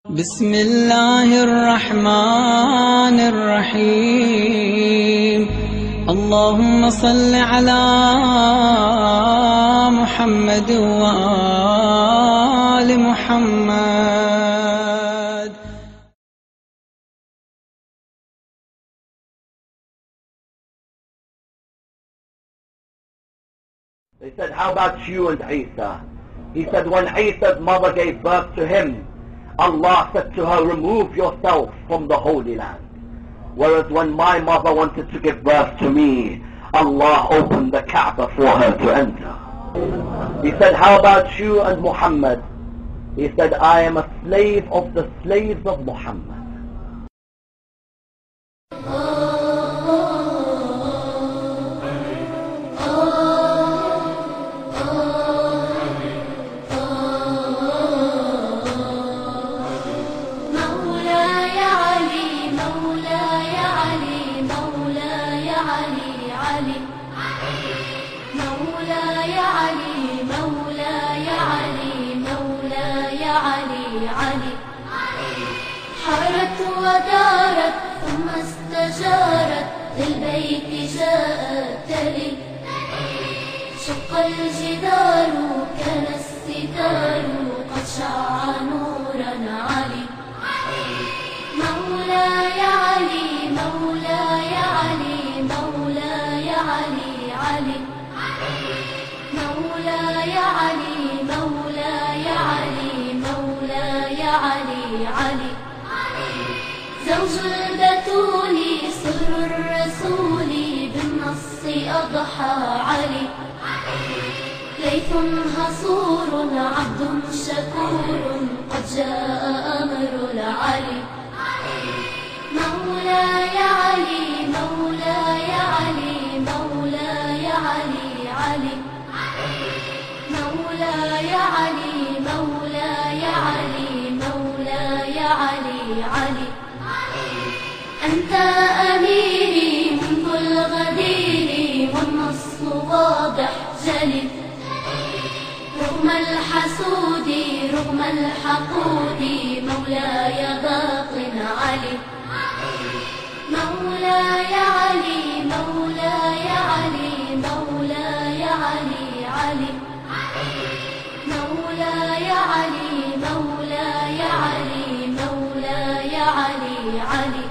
بسم الله الرحمن الرحيم. اللهم صل على محمد وآل محمد. They said, how about you and Isa? He said, when Isa's mother gave birth to him, Allah said to her, remove yourself from the Holy Land. Whereas when my mother wanted to give birth to me, Allah opened the Kaaba for her to enter. He said, how about you and Muhammad? He said, I am a slave of the slaves of Muhammad. حارت ودارت ثم استجارت للبيت جاءت تلي شق الجدار كان الستار قد شع نورا علي مولاي علي مولاي علي مولاي علي علي مولاي علي مولاي علي مولاي علي علي زوج البتول سر الرسول بالنص أضحى علي ليث هصور عبد شكور قد جاء أمر العلي مولاي علي مولاي علي مولاي علي علي مولاي علي مولاي علي مولاي علي علي أنت أميري منذ الغدير والنص واضح جلي رغم الحسود رغم الحقود مولاي باق علي مولاي علي مولاي علي مولاي علي علي مولاي علي مولاي علي مولاي علي علي